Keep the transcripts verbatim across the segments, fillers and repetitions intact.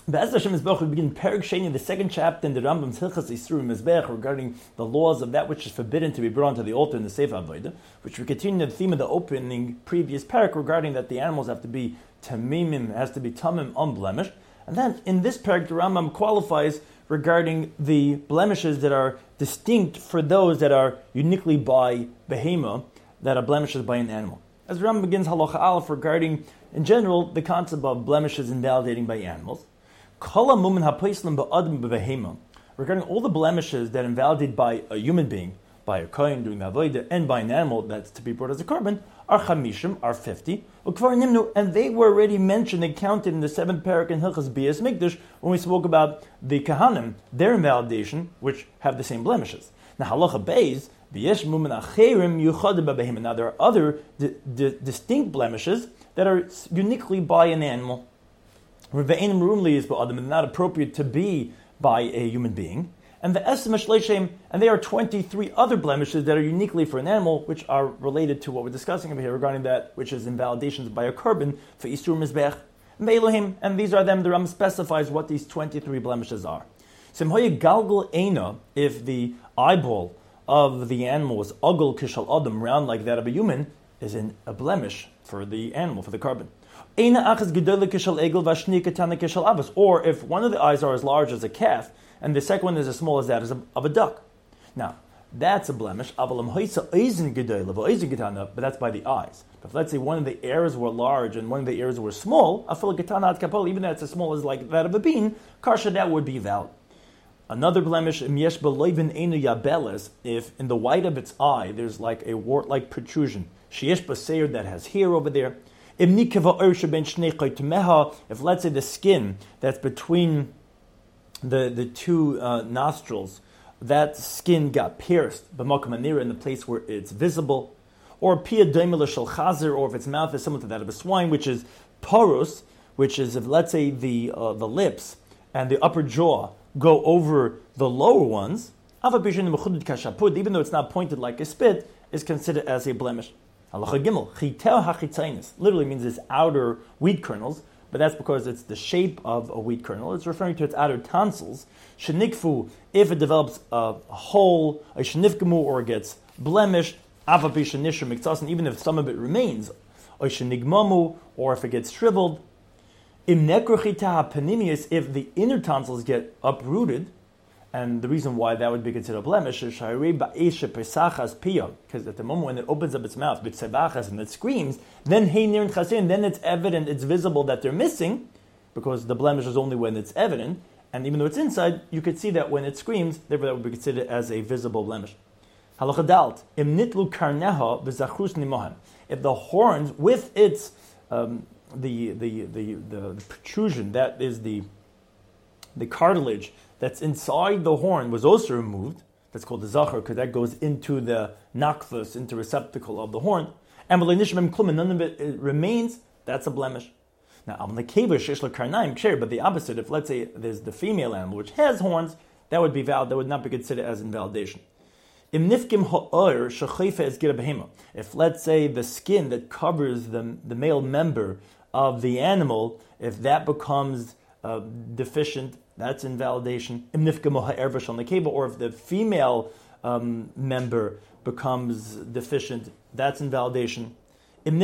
Be'ez Hashem Mizbech, we begin Perek Sheni, the second chapter in the Rambam's Hilchas Yisru Mizbech, regarding the laws of that which is forbidden to be brought onto the altar in the Sefer Avodah, which we continue the theme of the opening previous Perek regarding that the animals have to be tamimim, has to be tamim unblemished. And then in this Perek, the Rambam qualifies regarding the blemishes that are distinct for those that are uniquely by behema, that are blemishes by an animal. As the Rambam begins Halacha Aleph regarding, in general, the concept of blemishes invalidating by animals. Regarding all the blemishes that invalidate by a human being, by a kohen doing the avodah, and by an animal that's to be brought as a korban, are chamishim, are fifty, and they were already mentioned and counted in the seventh parak in Hilchas Bias Mikdash when we spoke about the kahanim, their invalidation, which have the same blemishes. Now halacha beis, now there are other di- di- distinct blemishes that are uniquely by an animal. And not appropriate to be by a human being. And the Esem Shleishem, and there are twenty-three other blemishes that are uniquely for an animal, which are related to what we're discussing over here regarding that which is invalidations by a korban for Isur Mizbech, Me'elohim, and these are them. The Ram specifies what these twenty-three blemishes are. Simhoye Galgal Eina, if the eyeball of the animal was ugl kishal adam, round like that of a human, is in a blemish for the animal, for the korban. Or if one of the eyes are as large as a calf, and the second one is as small as that of a duck. Now, that's a blemish, but that's by the eyes. But if let's say one of the ears were large and one of the ears were small, even that's as small as like that of a bean, karsha, that would be valid. Another blemish, if in the white of its eye there's like a wart-like protrusion, that has hair over there. If let's say the skin that's between the, the two uh, nostrils, that skin got pierced, in the place where it's visible, or pia daimela shel chazer, or if its mouth is similar to that of a swine, which is porous, which is if let's say the uh, the lips and the upper jaw go over the lower ones, even though it's not pointed like a spit, is considered as a blemish. Halacha Gimel, chitel hachitzainis, literally means its outer wheat kernels, but that's because it's the shape of a wheat kernel. It's referring to its outer tonsils. Shenikfu, if it develops a hole, a shenifgamu, or it gets blemished, avapi shenisha miktasin, even if some of it remains, or shenigmamu, or if it gets shriveled. Im nekrochita panimius, if the inner tonsils get uprooted, and the reason why that would be considered a blemish is because at the moment when it opens up its mouth, and it screams, then then it's evident, it's visible that they're missing, because the blemish is only when it's evident, and even though it's inside, you could see that when it screams, therefore that would be considered as a visible blemish. Halacha dalt, im nitlu karneha v'zachrus nimohan. If the horns with its um, the, the, the the the protrusion, that is the the cartilage that's inside the horn, was also removed. That's called the zachar, because that goes into the nakfus, into receptacle of the horn. And none of it, it remains. That's a blemish. Now, but the opposite, if let's say there's the female animal which has horns, that would be valid. That would not be considered as invalidation. If let's say the skin that covers the, the male member of the animal, if that becomes uh, deficient, that's invalidation. Or if the female um, member becomes deficient, that's invalidation. If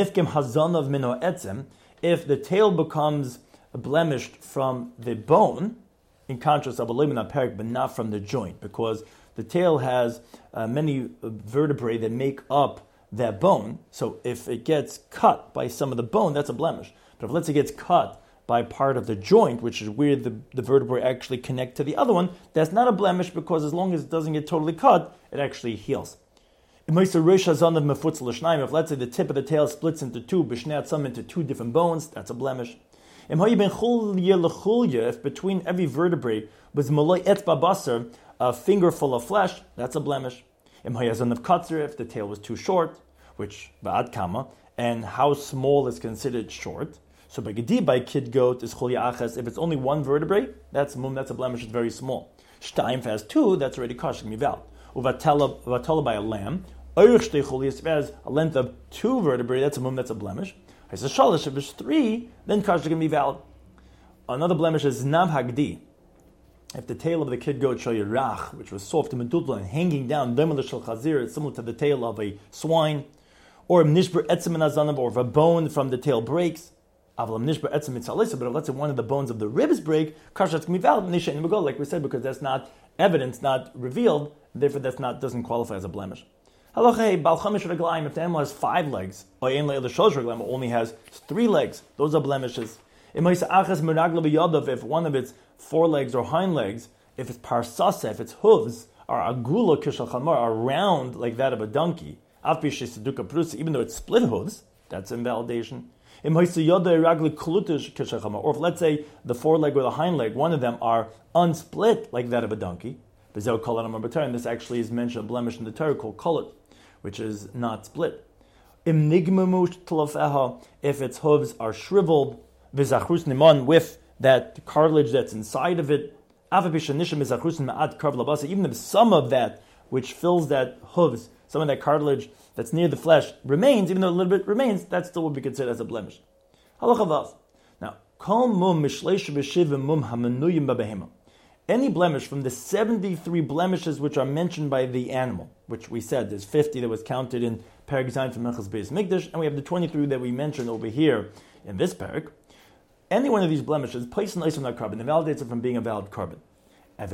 the tail becomes blemished from the bone, in contrast of a parak, but not from the joint, because the tail has uh, many vertebrae that make up that bone. So if it gets cut by some of the bone, that's a blemish. But if let's say it gets cut by part of the joint, which is where the, the vertebrae actually connect to the other one, that's not a blemish, because as long as it doesn't get totally cut, it actually heals. If let's say the tip of the tail splits into two, some into two different bones, that's a blemish. If between every vertebrae was a finger full of flesh, that's a blemish. If the tail was too short, which ba'ad kama, and how small is considered short. So by gedi, by kid goat, is chulya achas. If it's only one vertebrae, that's mum, that's a blemish, it's very small. Shtaim, if it has two, that's already kosher, mival. Uvatala by a lamb. If it has a length of two vertebrae, that's a mum, that's a blemish. If it's three, then kosher can be valid. another blemish is Znam Hagdi. If the tail of the kid goat shoyirach, which was soft and medudla and hanging down, it's similar to the tail of a swine, or nishber etzem azanav, or if a bone from the tail breaks, but if let's say one of the bones of the ribs break, kashat's can be valid, like we said, because that's not evidence, not revealed, therefore that's not doesn't qualify as a blemish. If the animal has five legs, or only has three legs, those are blemishes. If one of its forelegs or hind legs, if it's parsasa, if its hooves are agula kishalchamar, are round like that of a donkey, even though it's split hooves, that's invalidation. Or if let's say the foreleg or the hind leg, one of them are unsplit like that of a donkey, and this actually is mentioned a blemish in the Torah called kolet, which is not split. If its hooves are shriveled, with that cartilage that's inside of it, even if some of that which fills that hooves, some of that cartilage that's near the flesh remains, even though a little bit remains, that still would be considered as a blemish. Now, any blemish from the seventy-three blemishes which are mentioned by the animal, which we said there's fifty that was counted in Perek Zayin from Menachos Beis Mikdash, and we have the twenty-three that we mentioned over here in this Perek. Any one of these blemishes, placed in isom carbon, invalidates it from being a valid carbon. And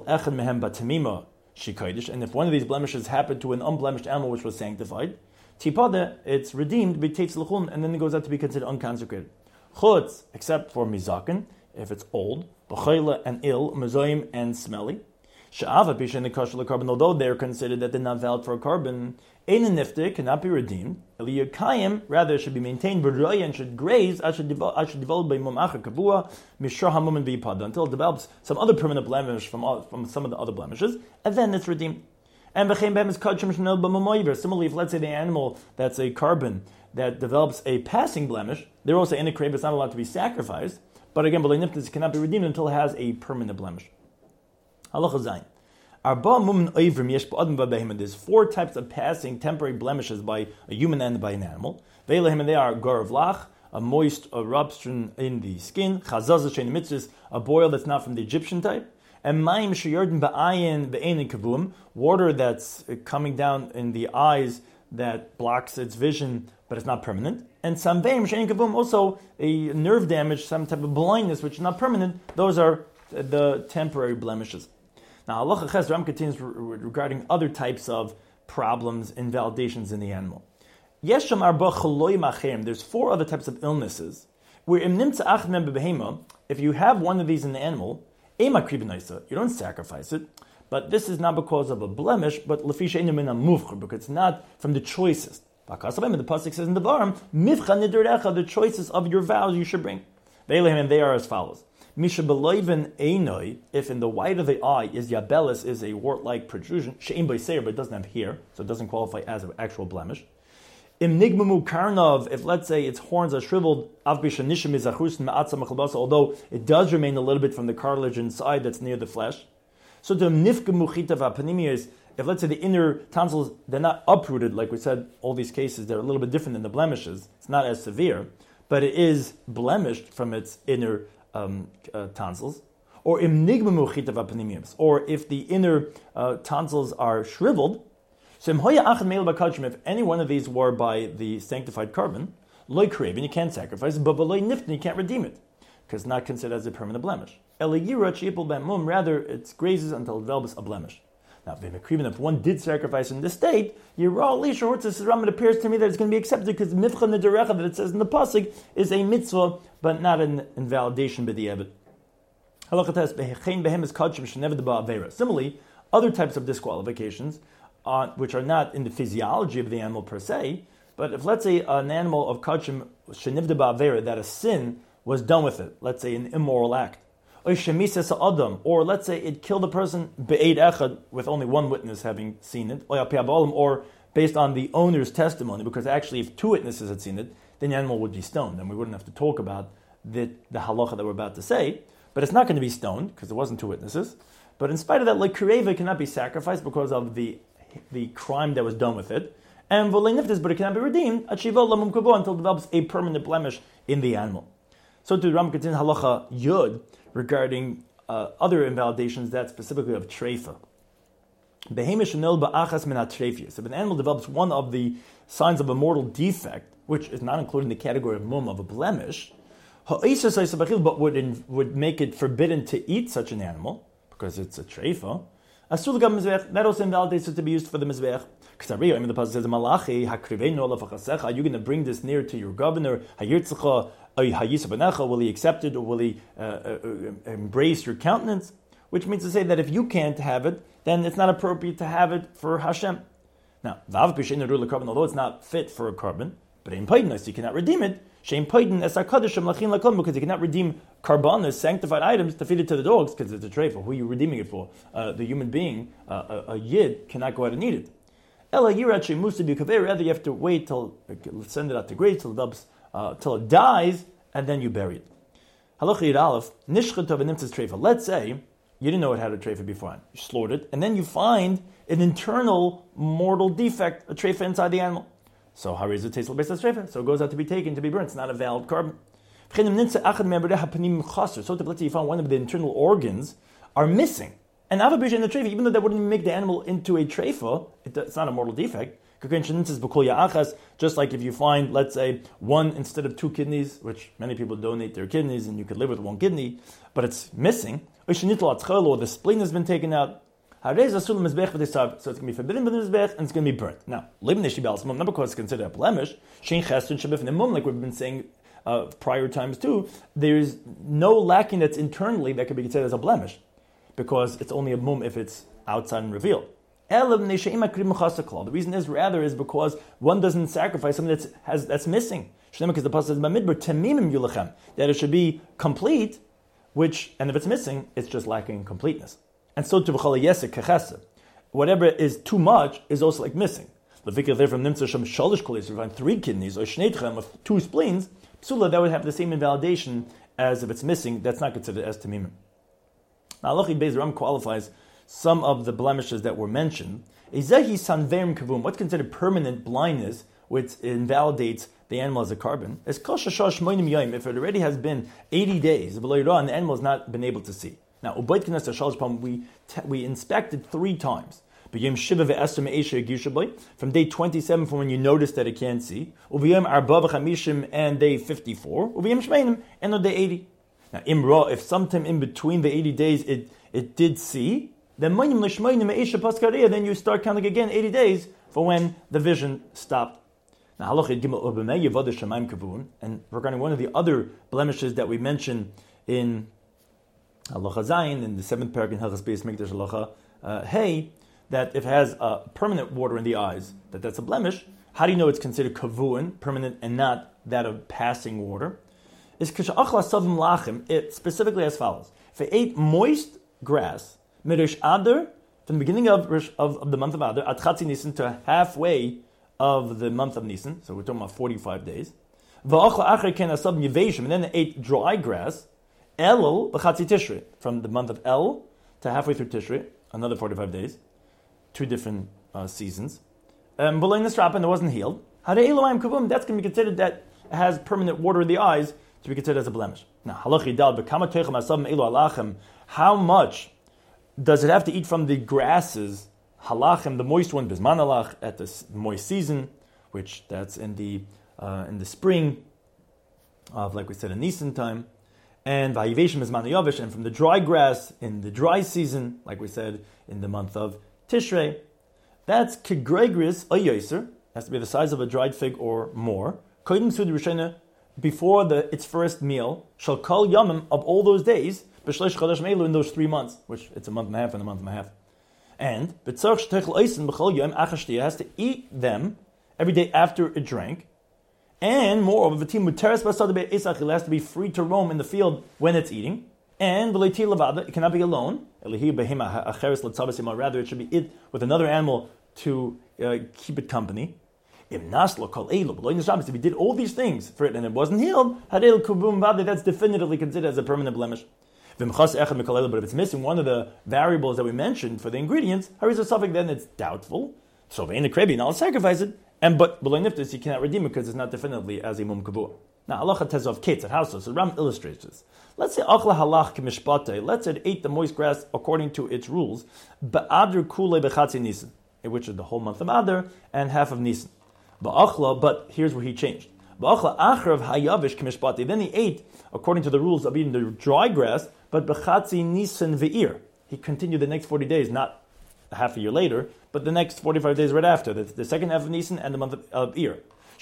if one of these blemishes happened to an unblemished animal which was sanctified, tipade, it's redeemed, and then it goes out to be considered unconsecrated. Chutz, except for mizakin, if it's old, b'chayla and ill, mezoim and smelly. Sha'ava pisha in the kosher carbon, although they're considered that they're not valid for a carbon, ein nifte cannot be redeemed. Eliyakayim, rather, should be maintained, b'roya and should graze. I should develop by mum acher kavua mishor hamum and v'yipada until it develops some other permanent blemish from from some of the other blemishes, and then it's redeemed. And v'chein behem is kachim shnel b'mamoyver. Similarly, if let's say the animal that's a carbon that develops a passing blemish, they're also in a crave. It's not allowed to be sacrificed. But again, b'lei nifte cannot be redeemed until it has a permanent blemish. Halacha zayin. There's four types of passing temporary blemishes by a human and by an animal. They are garav lach, a moist eruption in the skin, chazazah shein mitzvahs, a boil that's not from the Egyptian type, and mayim sheyarden ba'ayin be'einin kavum, water that's coming down in the eyes that blocks its vision but it's not permanent, and samveim shein kavum, also a nerve damage, some type of blindness which is not permanent. Those are the temporary blemishes. Now, Halacha Ches, Ram continues regarding other types of problems, invalidations in the animal. There's four other types of illnesses where if you have one of these in the animal, you don't sacrifice it, but this is not because of a blemish, but because it's not from the choicest. The pasuk says in the Varim, the choices of your vows you should bring. They are as follows. If in the white of the eye is yabelis, is a wart-like protrusion, she'im b'seir, but it doesn't have hair, so it doesn't qualify as an actual blemish. Im nigmamu karnov, if let's say its horns are shriveled, although it does remain a little bit from the cartilage inside that's near the flesh. So the nifgamu chitav apanimi is, if let's say the inner tonsils, they're not uprooted, like we said, all these cases, they're a little bit different than the blemishes. It's not as severe, but it is blemished from its inner Um, uh, tonsils, or or if the inner uh, tonsils are shriveled. So if any one of these were by the sanctified carbon, loy craven, you can't sacrifice, but loy niften, you can't redeem it, because it's not considered as a permanent blemish. Rather, it grazes until it develops a blemish. Now, if one did sacrifice in this state, it appears to me that it's going to be accepted because mifcha nederecha that it says in the pasuk is a mitzvah, but not an invalidation b'di'evit. Similarly, other types of disqualifications, uh, which are not in the physiology of the animal per se, but if let's say an animal of kachim shenivda ba'avera, that a sin was done with it, let's say an immoral act, or let's say it killed a person be'ed echad with only one witness having seen it, or based on the owner's testimony, because actually if two witnesses had seen it, then the animal would be stoned, and we wouldn't have to talk about the, the halacha that we're about to say. But it's not going to be stoned because there wasn't two witnesses. But in spite of that, like kureva cannot be sacrificed because of the the crime that was done with it, and volei niftis, but it cannot be redeemed until it develops a permanent blemish in the animal. So to the Ram continues halacha yud regarding uh, other invalidations, that specifically of treifa. So if an animal develops one of the signs of a mortal defect, which is not included in the category of mum, of a blemish, but would, in, would make it forbidden to eat such an animal, because it's a treifa, that also invalidates it to be used for the mizbeach. Because the pasuk says, "Are you going to bring this near to your governor? Will he accept it, or will he uh, uh, embrace your countenance?" Which means to say that if you can't have it, then it's not appropriate to have it for Hashem. Now, although it's not fit for a carbon, but in paidinus you cannot redeem it. Shame paidin es hakadashim lachin lakom, because you cannot redeem karbanos, sanctified items, to feed it to the dogs, because it's a treifa. Who are you redeeming it for? Uh, the human being, uh, a, a yid, cannot go out and eat it. Ela yirachi musabi kaveh. Rather, you have to wait till send it out to grave till it develops, uh, till it dies, and then you bury it. Halacha yid aleph nishchet of nimtzas treifa. Let's say you didn't know it had a treifa beforehand. You slaughtered it, and then you find an internal mortal defect, a treifa inside the animal. So how is it tasteless based on treifa? So it goes out to be taken, to be burnt. It's not a valid carbon. So let's say you found one of the internal organs are missing. And avabish in the treifa, even though that wouldn't make the animal into a treifa, it's not a mortal defect. Just like if you find, let's say, one instead of two kidneys, which many people donate their kidneys and you could live with one kidney, but it's missing, or the spleen has been taken out, so it's going to be forbidden by the mizbech and it's going to be burnt. Now, not because it's considered a blemish, like we've been saying uh, prior times too, there's no lacking that's internally that could be considered as a blemish, because it's only a mum if it's outside and revealed. The reason is rather is because one doesn't sacrifice something that's has that's missing. Because the pasuk says that it should be complete, which, and if it's missing, it's just lacking completeness. And so to whatever is too much is also like missing. If you find three kidneys or two spleens, psula, that would have the same invalidation as if it's missing. That's not considered as tamimim. Now, Halachi Beis Ram qualifies some of the blemishes that were mentioned. What's considered permanent blindness, which invalidates the animal as a carbon, is if it already has been eighty days, and the animal has not been able to see. Now, we we inspected three times. From day twenty-seven, from when you notice that it can't see, and day fifty-four, and on day eighty. Now, imra, if sometime in between the eighty days it, it did see, then then you start counting again eighty days for when the vision stopped. Now, and regarding one of the other blemishes that we mentioned in Halacha Zayin, in the seventh paragraph in Hilchos Beis Mikdash Halacha uh, Hey, that if it has uh, permanent water in the eyes, that that's a blemish. How do you know it's considered kavuin, permanent, and not that of passing water? It's it specifically as follows: if it ate moist grass, mirish adar, from the beginning of, of, of the month of Adar, at Chatzi Nisan, to halfway of the month of Nisan, so we're talking about forty-five days, and then it ate dry grass, Elul b'chatzi Tishrei, from the month of El to halfway through Tishrei, another forty-five days, two different uh, seasons. Um, below the strap and it wasn't healed. That's going to be considered that it has permanent water in the eyes to be considered as a blemish. Now, how much does it have to eat from the grasses, halachim, the moist one, bisman halach, at the moist season, which that's in the uh, in the spring of, like we said, in Nisan time, and vayiveshim bisman yavish, and from the dry grass in the dry season, like we said, in the month of Tishrei. That's kegregris a yoser, has to be the size of a dried fig or more. Kodim sudi rishena, before the its first meal, shall kol yamim, of all those days, b'shleish chodesh meilu, in those three months, which it's a month and a half and a month and a half. And b'tzarch shtechel eisen b'chol yom achashtiya, has to eat them every day after it drank. And moreover, v'tim muteres b'asad be'esach, it has to be free to roam in the field when it's eating. And v'leiti levada, it cannot be alone. Rather, it should be it with another animal to uh, keep it company. If he did all these things for it and it wasn't healed, that's definitively considered as a permanent blemish. But if it's missing one of the variables that we mentioned for the ingredients, then it's doubtful. So in the krebi, now I'll sacrifice it. And but below niftis, you cannot redeem it because it's not definitively as a mum kavua. Now, halacha tezov ketz at houses. So Ram illustrates this. Let's say achla halach k'mishpate. Let's say it ate the moist grass according to its rules. Ba'adr kule bechatzi nisan, which is the whole month of Adar and half of Nisan. Ba'achla, but here's where he changed. Ba'achla achrav hayavish k'mishpate. Then he ate according to the rules of eating the dry grass, but bechatzi nisan ve'ir. He continued the next forty days, not half a year later, but the next forty-five days right after, the, the second half of Nisan and the month of, of Ir.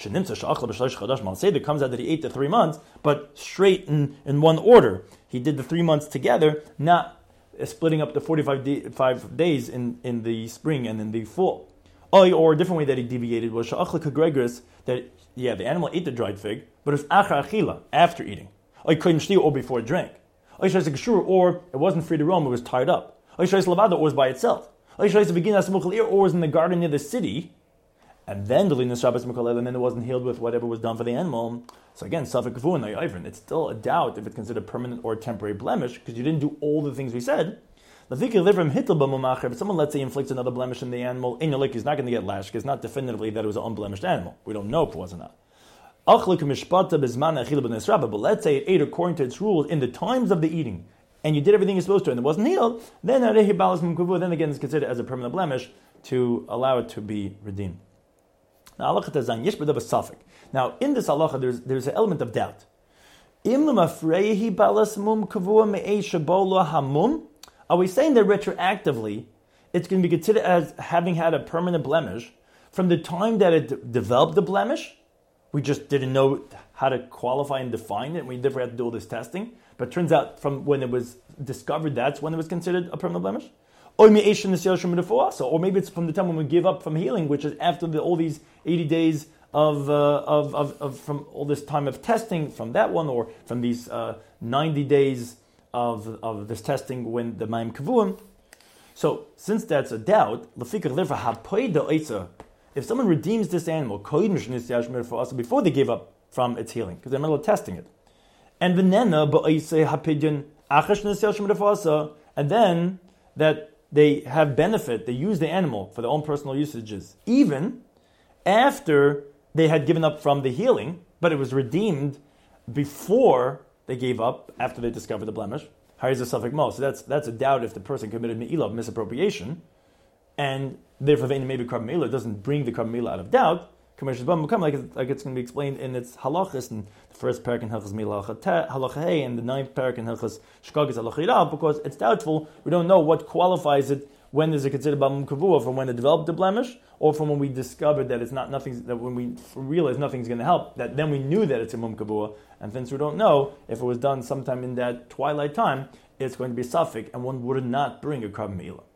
It comes out that he ate the three months, but straight in, in one order. He did the three months together, not splitting up the forty-five day, five days in, in the spring and in the fall. Or a different way that he deviated was that, yeah, the animal ate the dried fig, but it was achar achila, after eating. Or before it drank. Or it wasn't free to roam, it was tied up. Or it was by itself. Or it was in the garden near the city, and then the Linas Shabbos Mikolel, and then it wasn't healed with whatever was done for the animal. So again, Safek Kavu and Ayivrin, it's still a doubt if it's considered permanent or temporary blemish, because you didn't do all the things we said. If someone, let's say, inflicts another blemish in the animal, in your lick, he's not going to get lashed, because it's not definitively that it was an unblemished animal. We don't know if it was or not. But let's say it ate according to its rules in the times of the eating, and you did everything you're supposed to, and it wasn't healed, then then again it's considered as a permanent blemish to allow it to be redeemed. Now, now in this halacha, there's, there's an element of doubt. Are we saying that retroactively it's going to be considered as having had a permanent blemish from the time that it d- developed the blemish? We just didn't know how to qualify and define it, and we never had to do all this testing. But it turns out from when it was discovered, that's when it was considered a permanent blemish? Or maybe it's from the time when we give up from healing, which is after the, all these eighty days of, uh, of, of, of from all this time of testing from that one, or from these uh, ninety days of of this testing when the Mayim Kavuim. So since that's a doubt, if someone redeems this animal before they gave up from its healing, because they're in the middle of testing it, and and then that they have benefit, they use the animal for their own personal usages, even after they had given up from the healing, but it was redeemed before they gave up, after they discovered the blemish. Hires a suffix mo. So that's that's a doubt if the person committed me'ilah of misappropriation, and therefore maybe carbon me'ilah doesn't bring the carbon me'ilah out of doubt. Like it's, like it's going to be explained in its halachas in the first parak in Hilchas Halacha Hey and the ninth parak in Hilchas Shkagis Halacha Yirav, because it's doubtful. We don't know what qualifies it. When is it considered Bamum Kavua, from when it developed the blemish, or from when we discovered that it's not nothing, that when we realized nothing's going to help, that then we knew that it's a Mum Kavua, and since we don't know if it was done sometime in that twilight time, it's going to be a suffix, and one would not bring a Krav Me'ilah.